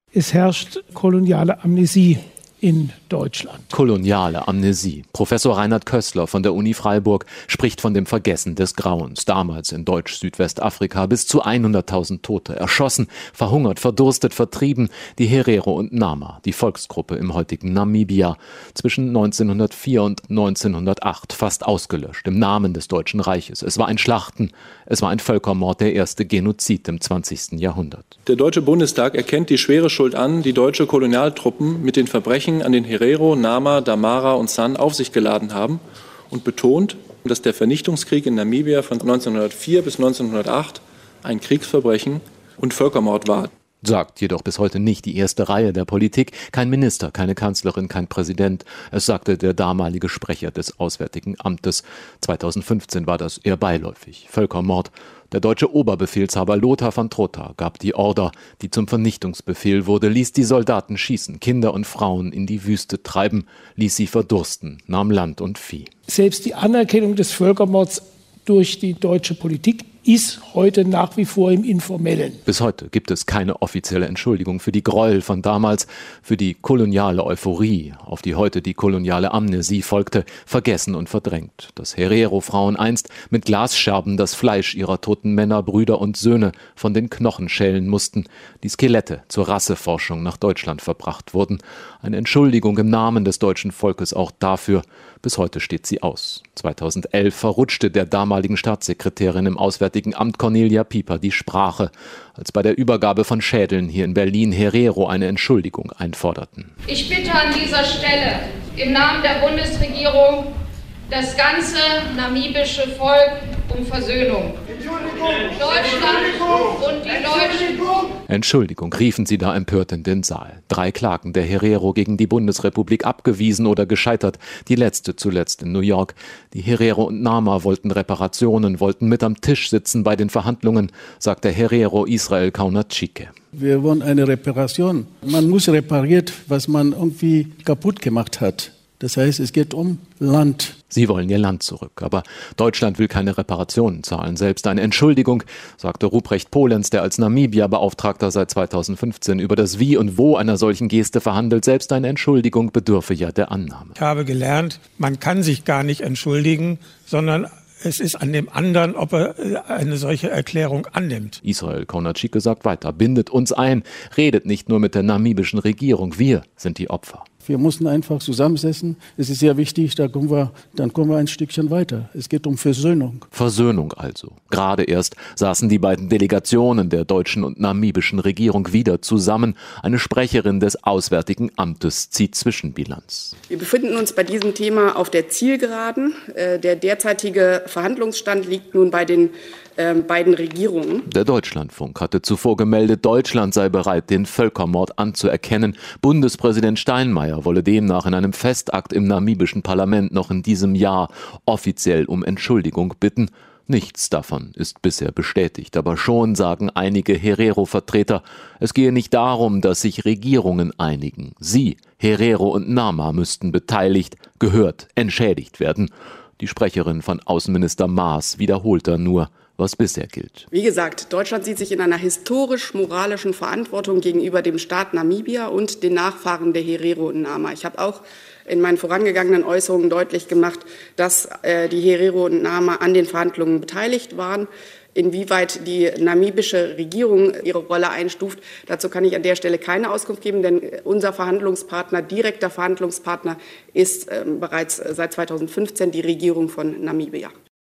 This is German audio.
Es herrscht koloniale Amnesie in Deutschland. Koloniale Amnesie. Professor Reinhard Kössler von der Uni Freiburg spricht von dem Vergessen des Grauens. Damals in Deutsch-Südwestafrika bis zu 100.000 Tote. Erschossen, verhungert, verdurstet, vertrieben. Die Herero und Nama, die Volksgruppe im heutigen Namibia. Zwischen 1904 und 1908 fast ausgelöscht im Namen des Deutschen Reiches. Es war ein Schlachten, es war ein Völkermord, der erste Genozid im 20. Jahrhundert. Der Deutsche Bundestag erkennt die schwere Schuld an, die deutsche Kolonialtruppen mit den Verbrechen an den Herero, Nama, Damara und San auf sich geladen haben und betont, dass der Vernichtungskrieg in Namibia von 1904 bis 1908 ein Kriegsverbrechen und Völkermord war. Sagt jedoch bis heute nicht die erste Reihe der Politik, kein Minister, keine Kanzlerin, kein Präsident. Es sagte der damalige Sprecher des Auswärtigen Amtes. 2015 war das eher beiläufig. Völkermord. Der deutsche Oberbefehlshaber Lothar von Trotha gab die Order, die zum Vernichtungsbefehl wurde, ließ die Soldaten schießen, Kinder und Frauen in die Wüste treiben, ließ sie verdursten, nahm Land und Vieh. Selbst die Anerkennung des Völkermords durch die deutsche Politik ist heute nach wie vor im Informellen. Bis heute gibt es keine offizielle Entschuldigung für die Gräuel von damals, für die koloniale Euphorie, auf die heute die koloniale Amnesie folgte, vergessen und verdrängt. Dass Herero-Frauen einst mit Glasscherben das Fleisch ihrer toten Männer, Brüder und Söhne von den Knochen schälen mussten, die Skelette zur Rasseforschung nach Deutschland verbracht wurden. Eine Entschuldigung im Namen des deutschen Volkes auch dafür. Bis heute steht sie aus. 2011 verrutschte der damaligen Staatssekretärin im Auswärtigen Amt Cornelia Pieper die Sprache, als bei der Übergabe von Schädeln hier in Berlin Herero eine Entschuldigung einforderten. Ich bitte an dieser Stelle im Namen der Bundesregierung das ganze namibische Volk um Versöhnung. Deutschland und die Deutschen. Entschuldigung, riefen sie da empört in den Saal. 3 Klagen der Herero gegen die Bundesrepublik abgewiesen oder gescheitert. Die letzte zuletzt in New York. Die Herero und Nama wollten Reparationen, wollten mit am Tisch sitzen bei den Verhandlungen, sagt der Herero Israel Kaunatschike. Wir wollen eine Reparation. Man muss repariert, was man irgendwie kaputt gemacht hat. Das heißt, es geht um Land. Sie wollen ihr Land zurück, aber Deutschland will keine Reparationen zahlen. Selbst eine Entschuldigung, sagte Ruprecht Polenz, der als Namibia-Beauftragter seit 2015 über das Wie und Wo einer solchen Geste verhandelt. Selbst eine Entschuldigung bedürfe ja der Annahme. Ich habe gelernt, man kann sich gar nicht entschuldigen, sondern es ist an dem anderen, ob er eine solche Erklärung annimmt. Israel Kaunatschike sagt weiter, bindet uns ein, redet nicht nur mit der namibischen Regierung, wir sind die Opfer. Wir mussten einfach zusammensetzen. Es ist sehr wichtig, dann kommen wir ein Stückchen weiter. Es geht um Versöhnung. Versöhnung also. Gerade erst saßen die beiden Delegationen der deutschen und namibischen Regierung wieder zusammen. Eine Sprecherin des Auswärtigen Amtes zieht Zwischenbilanz. Wir befinden uns bei diesem Thema auf der Zielgeraden. Der derzeitige Verhandlungsstand liegt nun bei den beiden Regierungen. Der Deutschlandfunk hatte zuvor gemeldet, Deutschland sei bereit, den Völkermord anzuerkennen. Bundespräsident Steinmeier wolle demnach in einem Festakt im namibischen Parlament noch in diesem Jahr offiziell um Entschuldigung bitten. Nichts davon ist bisher bestätigt, aber schon sagen einige Herero-Vertreter, es gehe nicht darum, dass sich Regierungen einigen. Sie, Herero und Nama, müssten beteiligt, gehört, entschädigt werden. Die Sprecherin von Außenminister Maas wiederholt da nur, was bisher gilt. Wie gesagt, Deutschland sieht sich in einer historisch-moralischen Verantwortung gegenüber dem Staat Namibia und den Nachfahren der Herero und Nama. Ich habe auch in meinen vorangegangenen Äußerungen deutlich gemacht, dass die Herero und Nama an den Verhandlungen beteiligt waren. Inwieweit die namibische Regierung ihre Rolle einstuft, dazu kann ich an der Stelle keine Auskunft geben, denn unser Verhandlungspartner, direkter Verhandlungspartner, ist bereits seit 2015 die Regierung von Namibia.